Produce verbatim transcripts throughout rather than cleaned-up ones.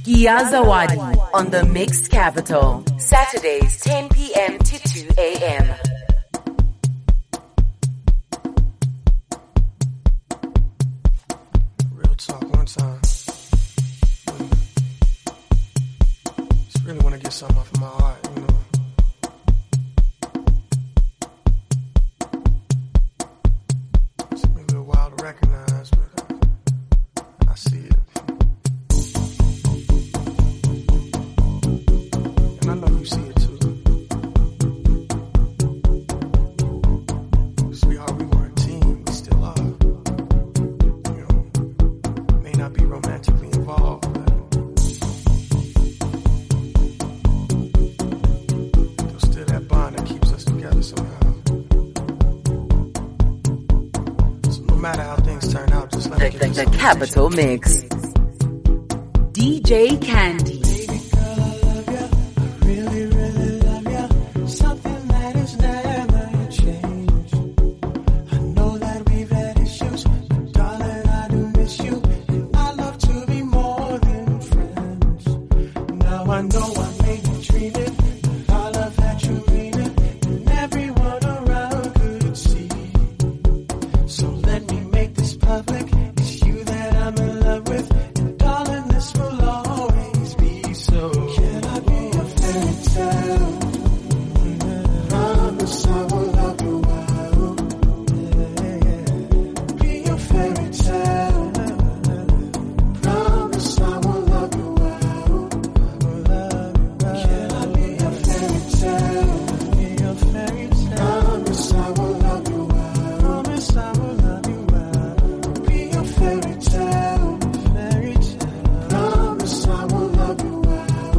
Gia Zawadi on the Mixed Capital. Saturdays ten p.m. to two a.m. Real talk one time. Just really want to get something off of my heart, you know. It took me a little while to recognize, but I see it. And I know you see it too. Sweetheart, we were a team, we still are. You know, may not be romantically involved, but there's still that bond that keeps us together somehow. So no matter how things turn out, just let The, me give the, you the something. Capital Mix. D J Candy. Baby girl, I love ya. I really, really love ya. Something that is never changed. I know that we've had issues, but darling, I do miss you. And I love to be more than friends. Now I know I may be dreaming, but I love that you mean it, and everyone around could see. So let me make this public. It's you that I'm in love with, and darling, this will always be so. Can I be a fairy tale? Promise I will love you well. Be a fairy tale. Promise I will love you well. Can I be a fairy tale? Be a fairy tale. Promise I will love you well. Promise I will love you well. Be a fairy tale. Fairy tale. Promise I will love you well.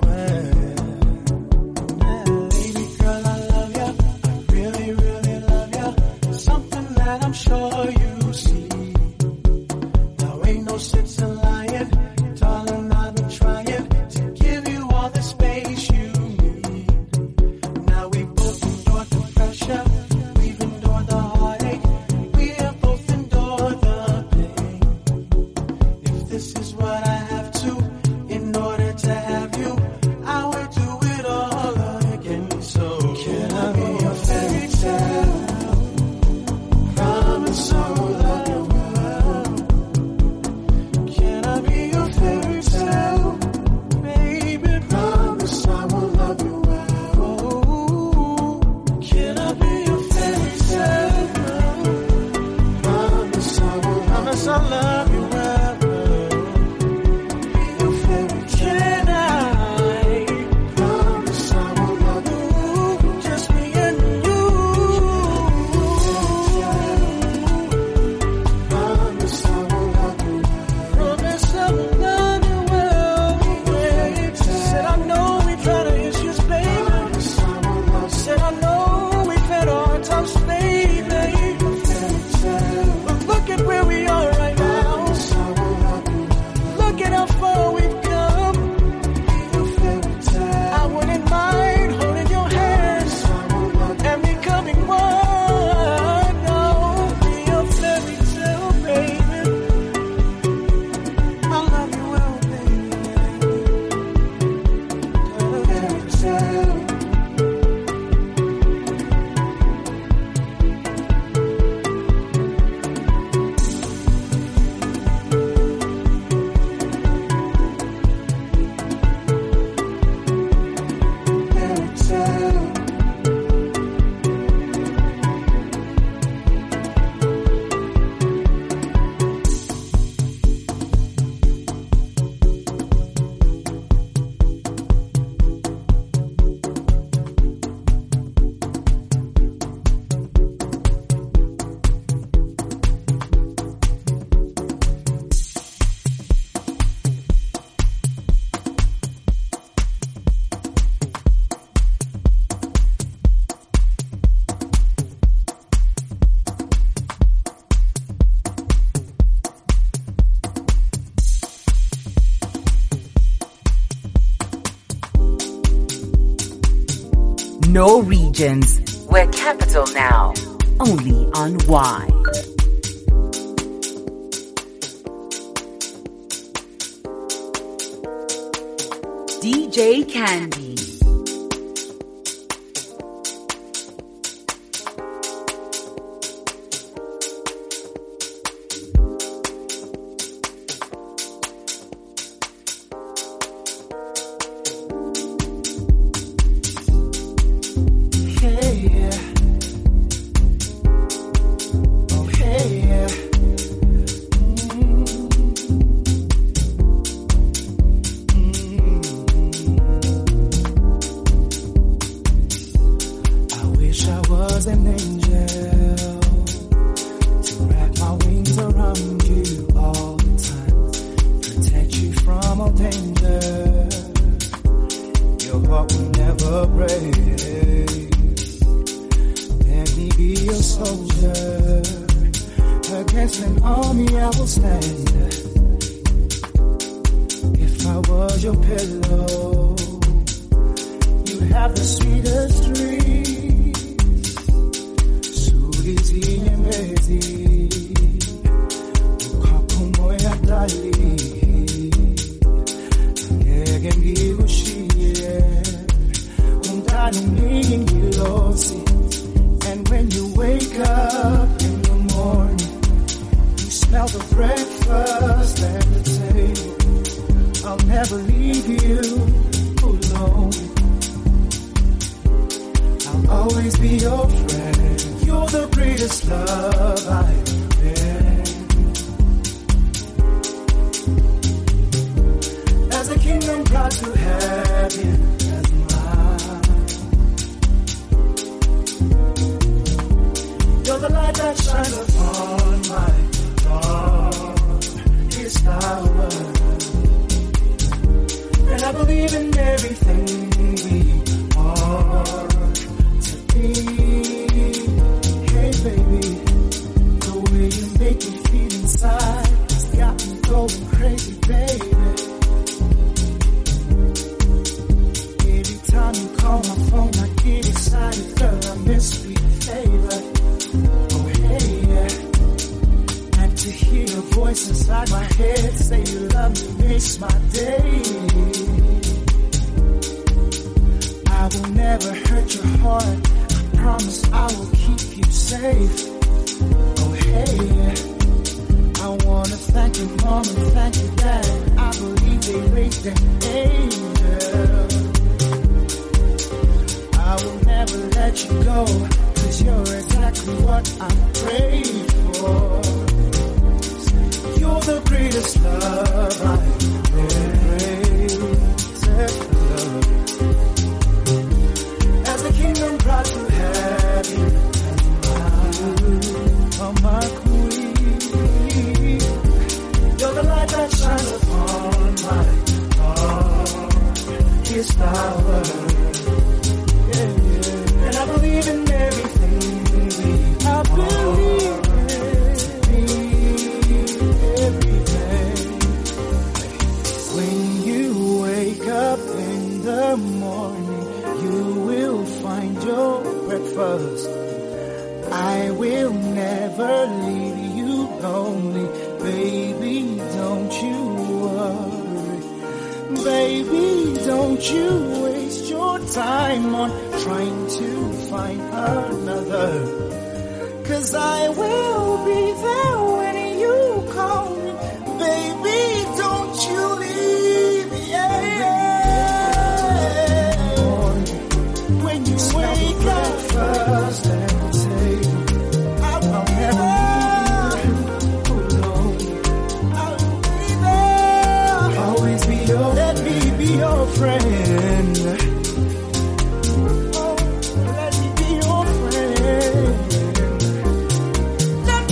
Baby girl, I love ya. I really, really love ya. Something that I'm sure you see. Now ain't no sense in lying. Darling, I've been trying to give you all the space you need. Now we both endured the pressure. We've endured the heartache. We have both endured the pain. If this is what I have to in order to have you, I would do it all again. So can I be a fairy tale? Promise I will love you well. Can I be a fairy tale? Baby, promise I will love you well. Can I be a fairy tale? Promise I will promise I love you well. Be a fairy tale. Can I? Promise I will love you. Just me and you. Promise I will love you. Promise I will love you well. Said I know we've had our issues, baby. Said I know we've had our times, baby. But look at where we are right now. Look at how far we've come. I wouldn't mind holding your hands and becoming one. No, be a fairy tale, baby. I love you well, baby. Fairy tale. Fairy tale. No regions. We're Capital now. Only on Y. D J Candy. Let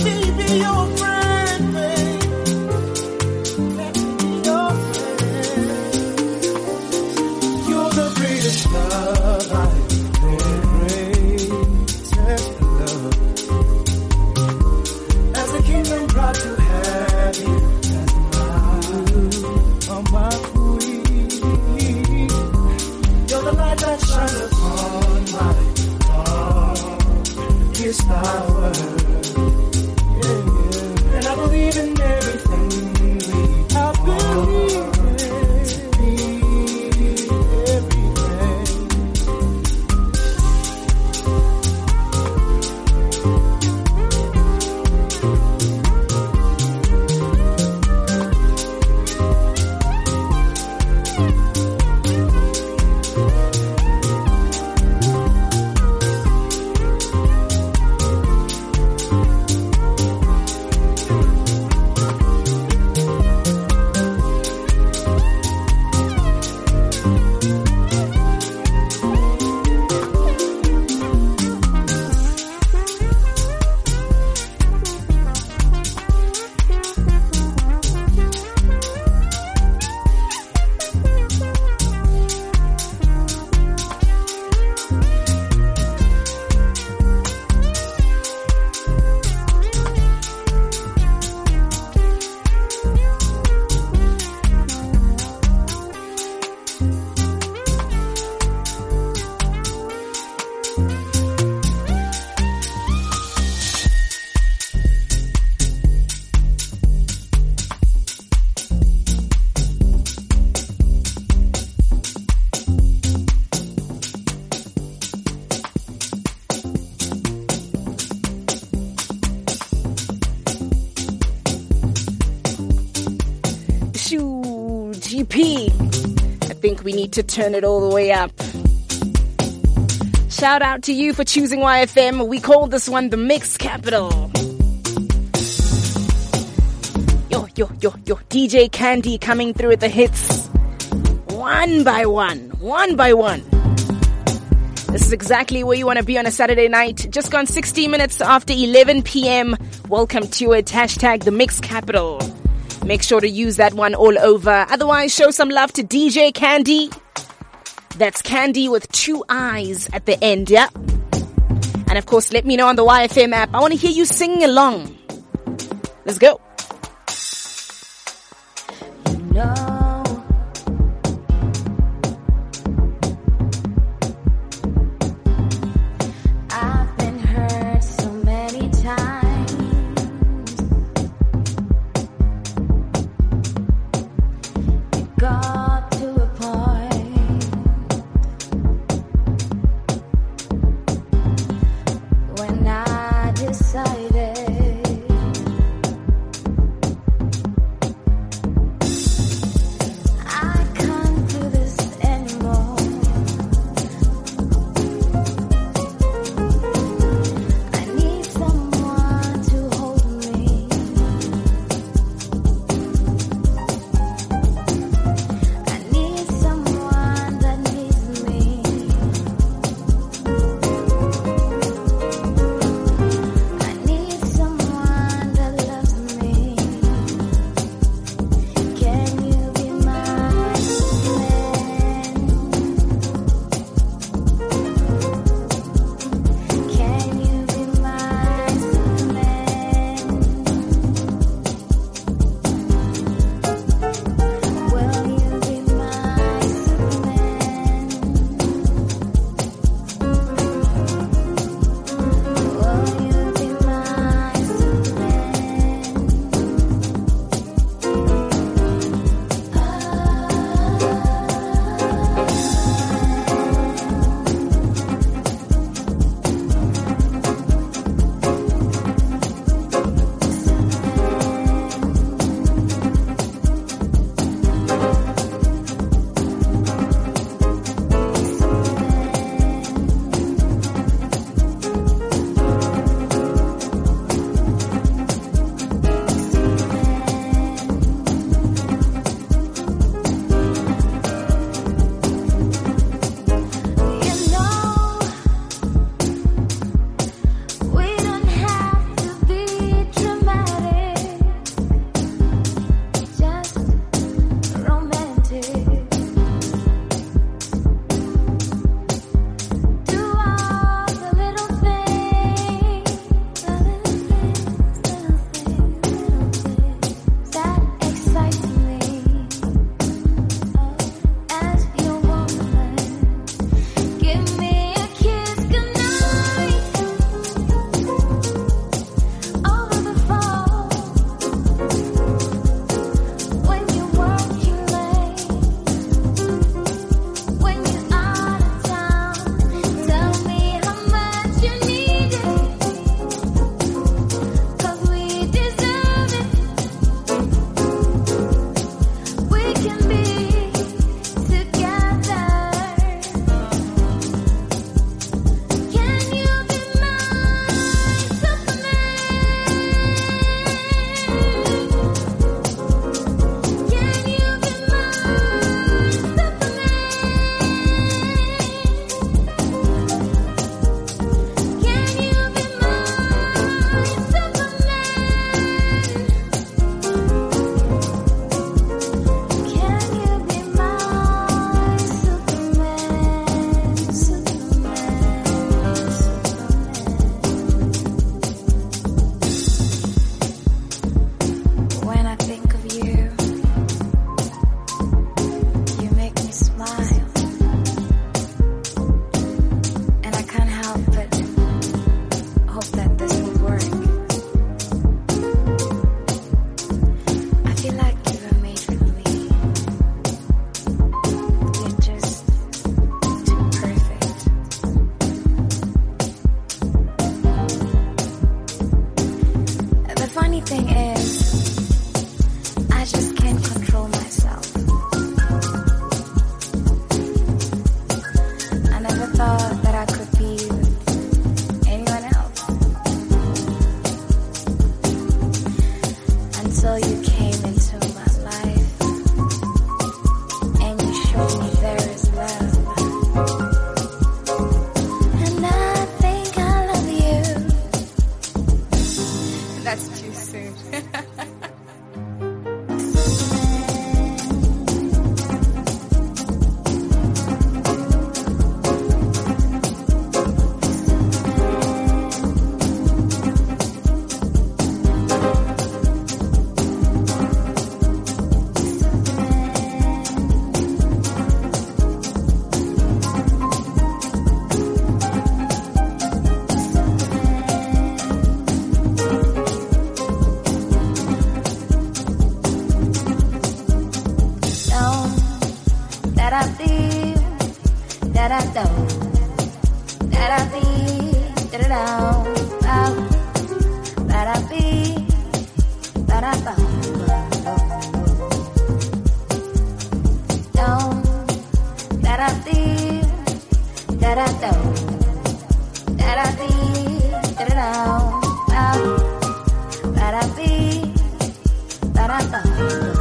G P. I think we need to turn it all the way up. Shout out to you for choosing Y F M. We call this one the Mix Capital. Yo, yo, yo, yo. D J Candy coming through with the hits. One by one. One by one. This is exactly where you want to be on a Saturday night. Just gone sixty minutes after eleven p.m. Welcome to it. Hashtag the Mix Capital. Make sure to use that one all over. Otherwise, show some love to D J Candy. That's Candy with two eyes at the end, yeah? And of course, let me know on the Y F M app. I want to hear you singing along. Let's go. You know. thing is, I just can't control myself. that I feel, that I don't, that I feel, that I don't, that I feel, that I don't, don't, that I feel, that I don't, that I feel, that I don't, that I feel, that I don't.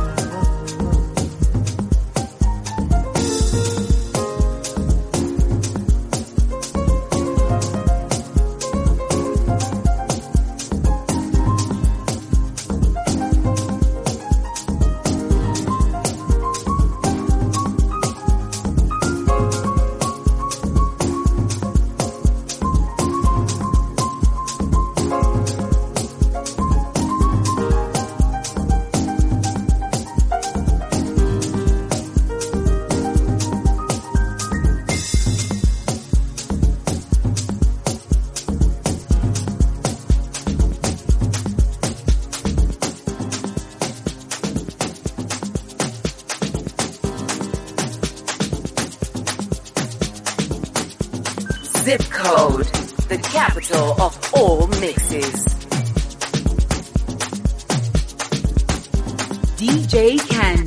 Zip Code, the capital of all mixes. D J Candy.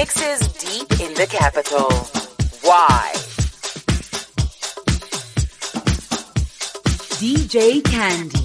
Mixes deep in the capital. Why? D J Candy.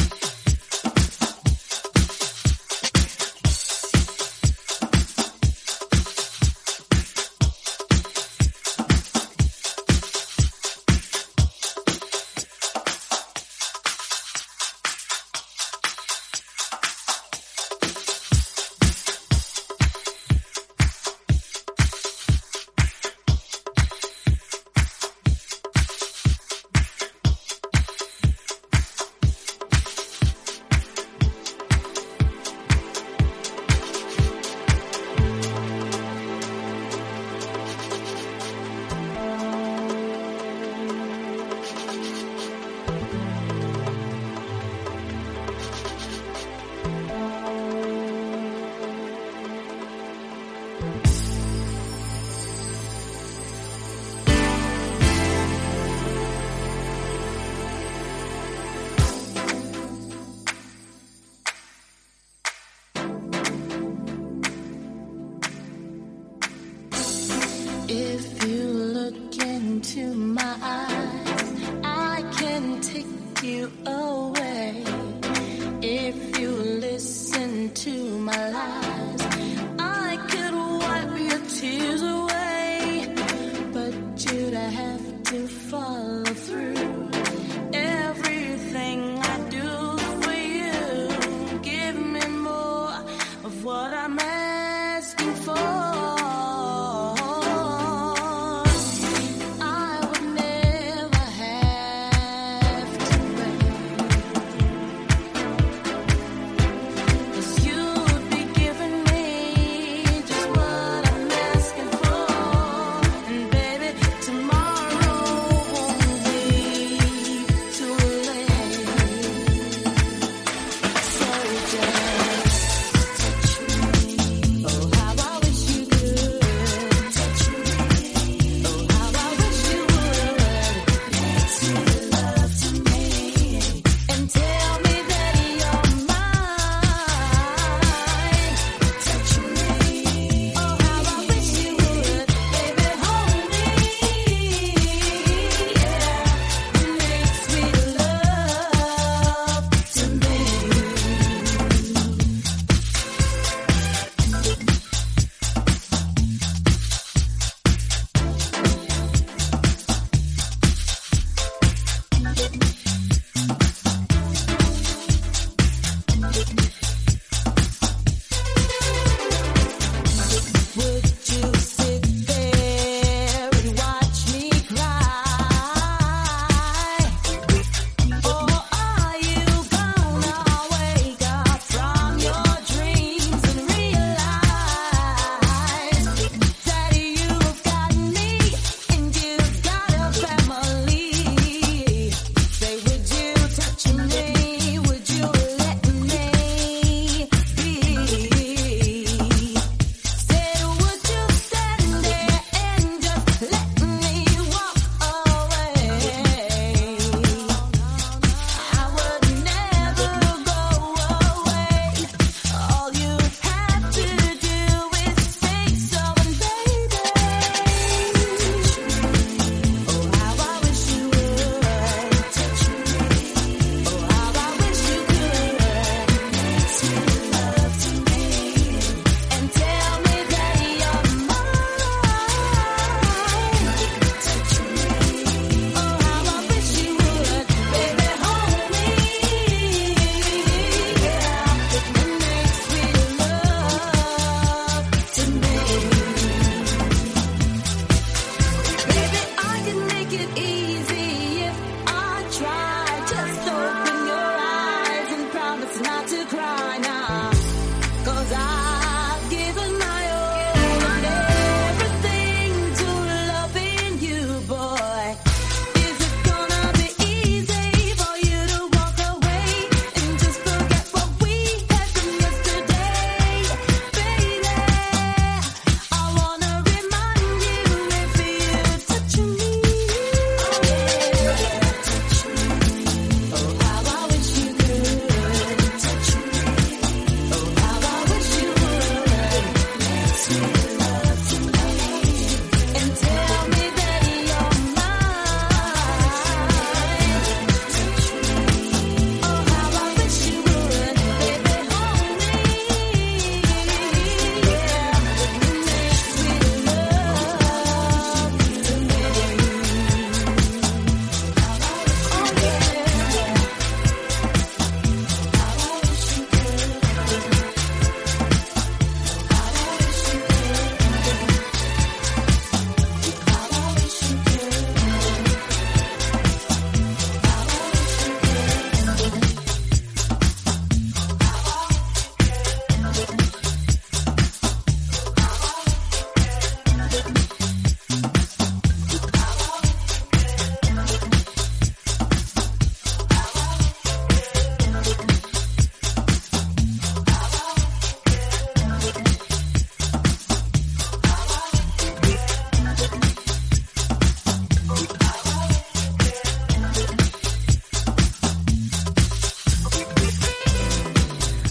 If you look into my eyes, I can take you away. If you listen to my lies, I could wipe your tears away. But you'd have to follow through everything I do for you. Give me more of what I'm asking for. Tomorrow won't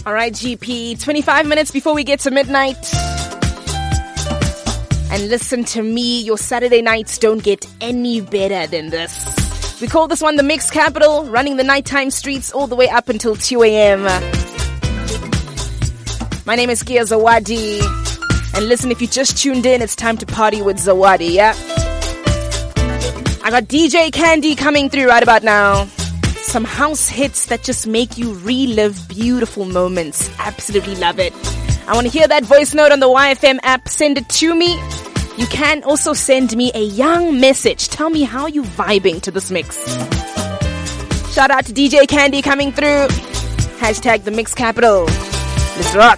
All right, G P, twenty-five minutes before we get to midnight. And listen to me, your Saturday nights don't get any better than this. We call this one the Mix Capital, running the nighttime streets all the way up until two a.m. My name is Kia Zawadi. And listen, if you just tuned in, it's time to party with Zawadi, yeah? I got D J Candy coming through right about now. Some house hits that just make you relive beautiful moments. Absolutely love it. I want to hear that voice note on the Y F M app. Send it to me. You can also send me a young message. Tell me how you vibing to this mix. Shout out to D J Candy coming through. Hashtag the Mix Capital. Let's rock.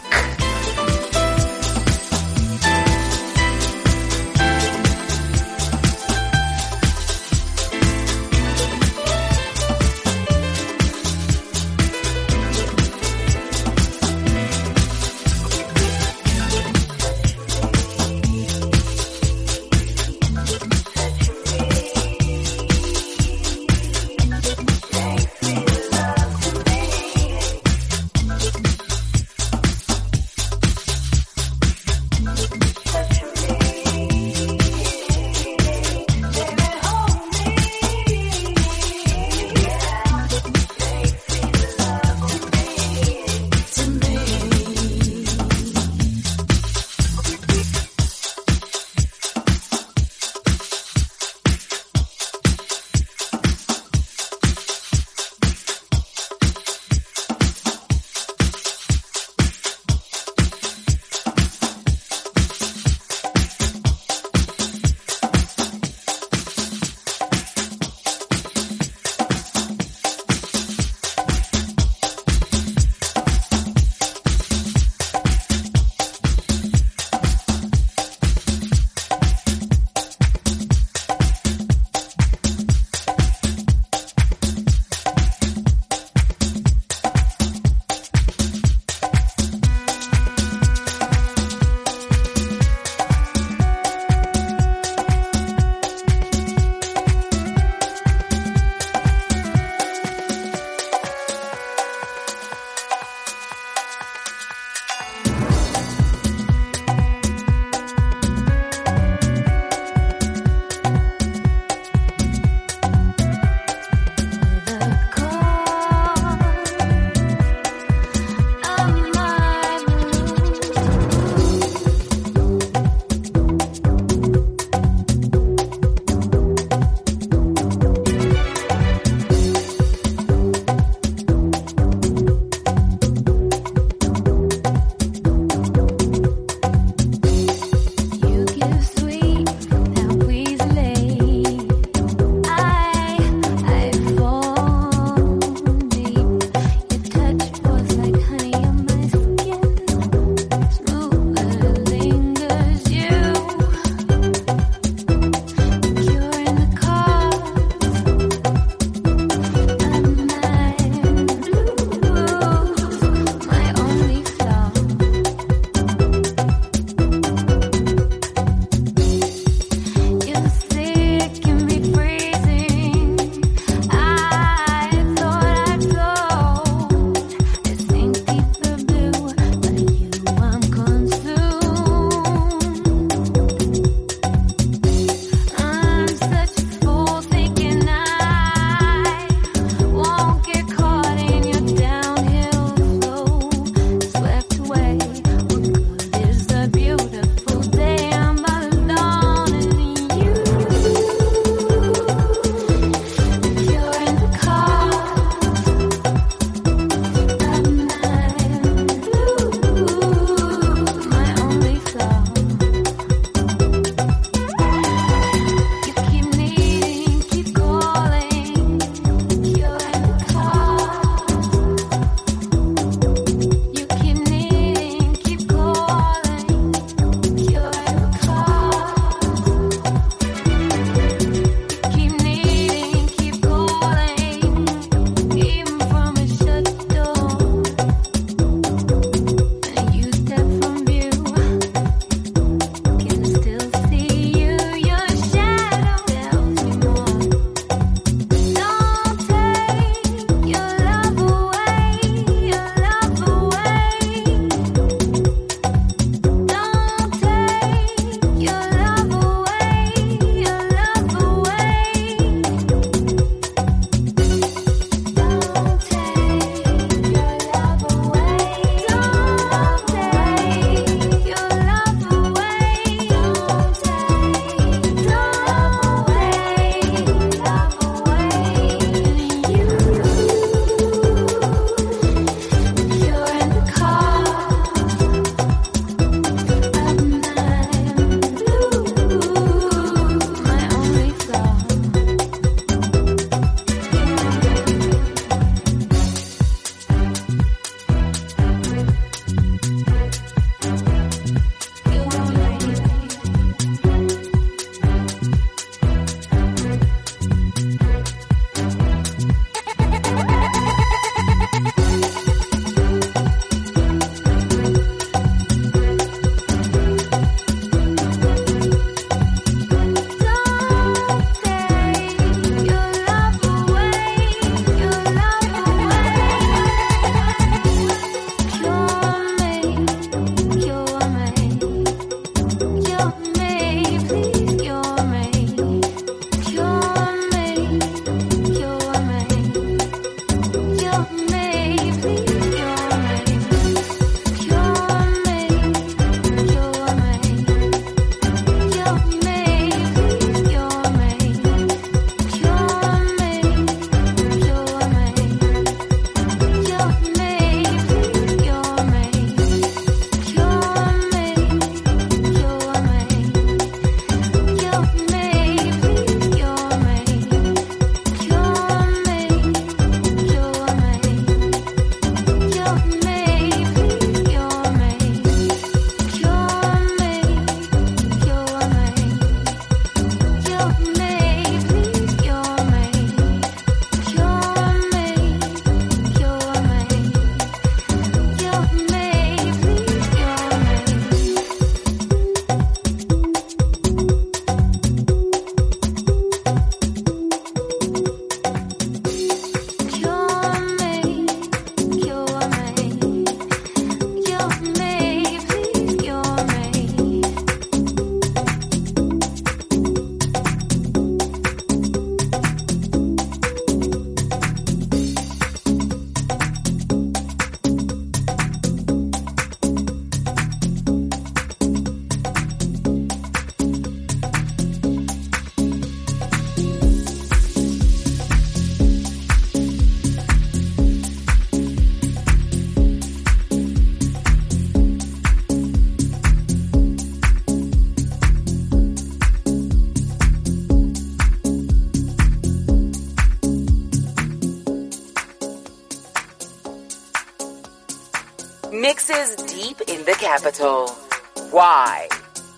Mixes deep in the capital. Why?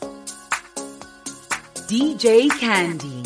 D J Candy.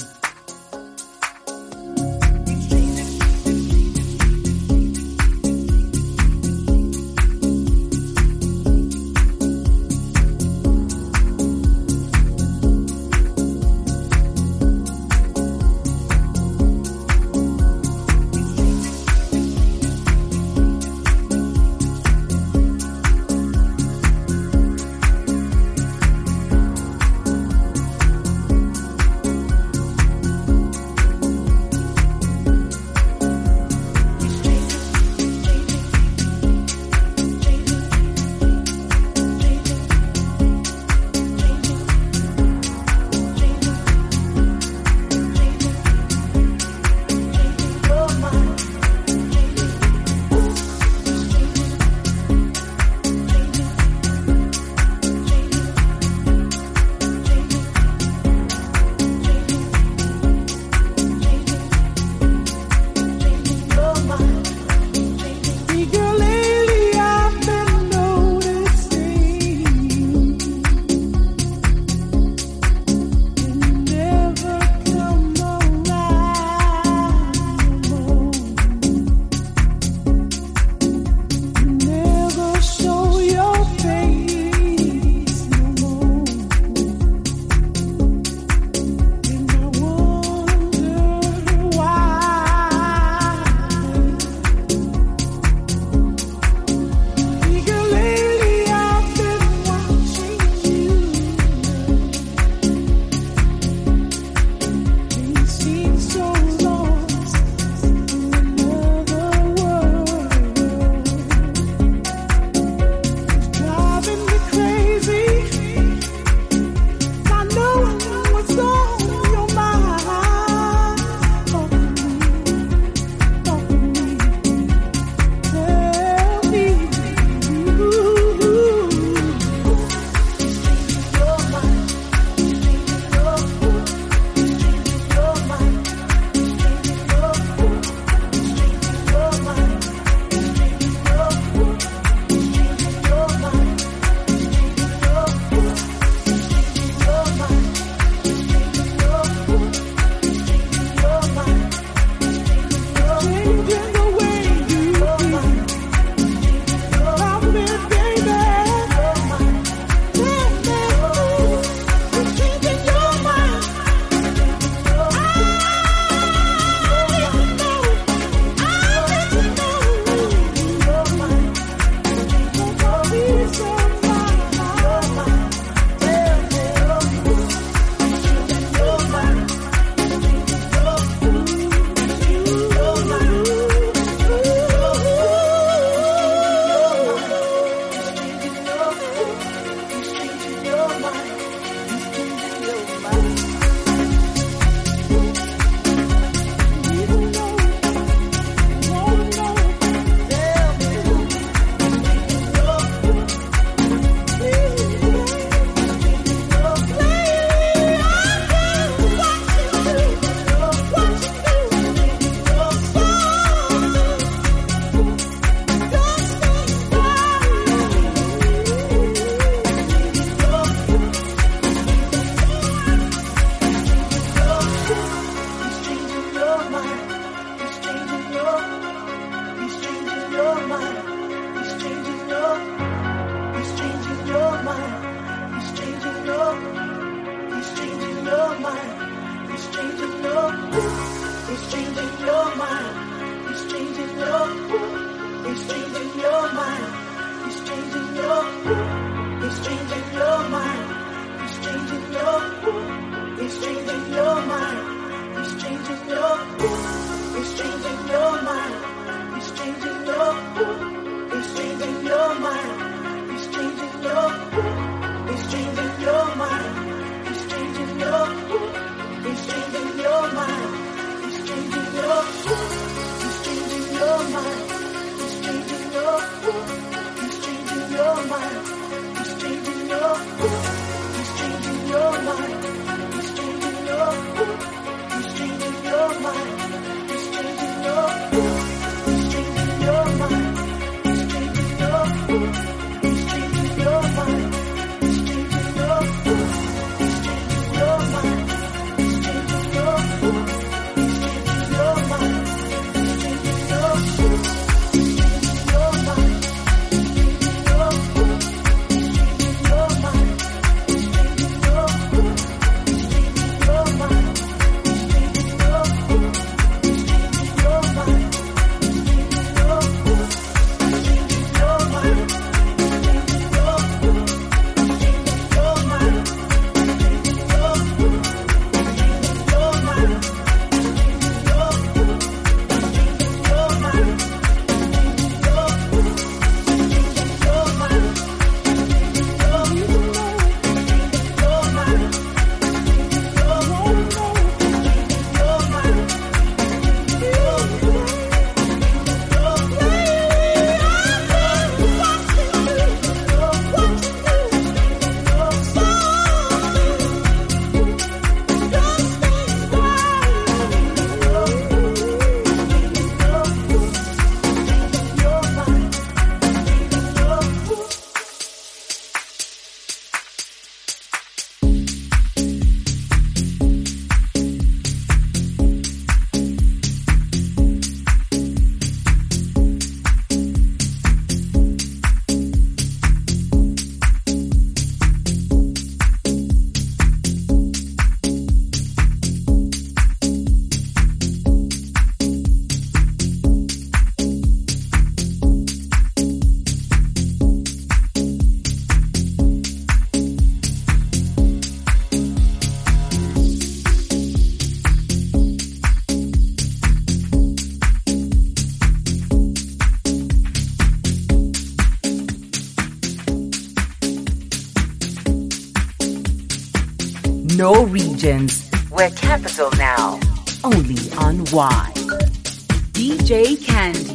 He's changing your mind. no regions. We're capital now. Only on Y. D J Candy.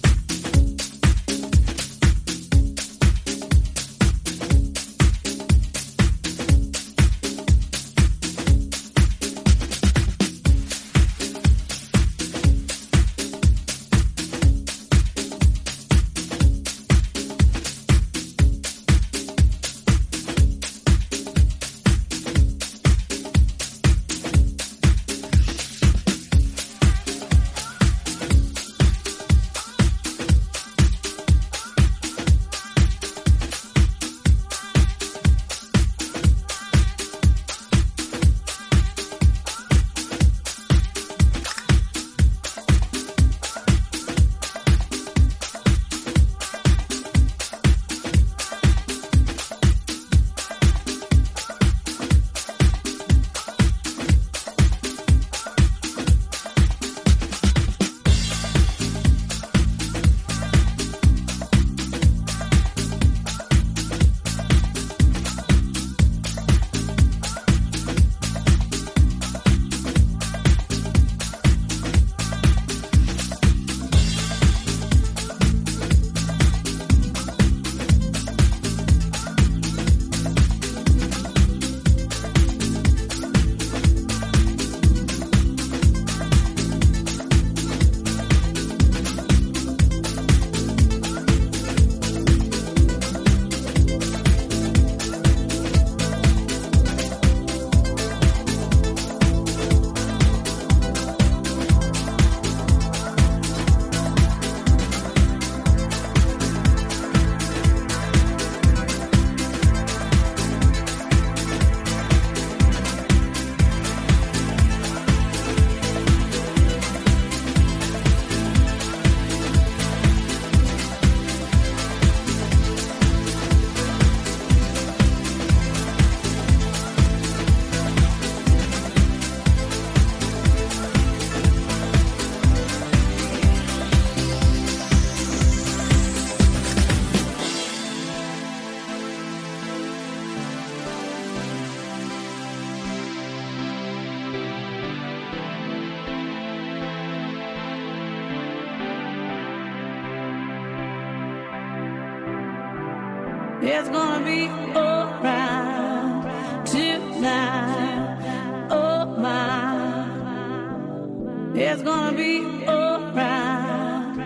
It's gonna be alright tonight. Oh my, it's gonna be alright.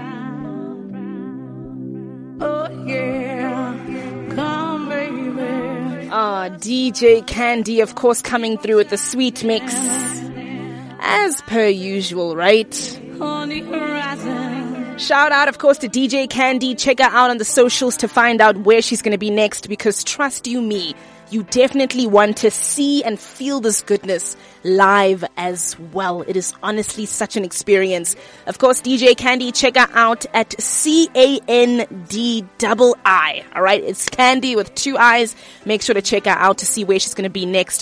Oh yeah, come baby. Ah, D J Candy, of course, coming through with the sweet mix. As per usual, right? On the horizon. Shout out, of course, to D J Candy. Check her out on the socials to find out where she's going to be next, because trust you me, you definitely want to see and feel this goodness live as well. It is honestly such an experience. Of course, D J Candy, check her out at C A N D I I. All right, it's Candy with two eyes. Make sure to check her out to see where she's going to be next.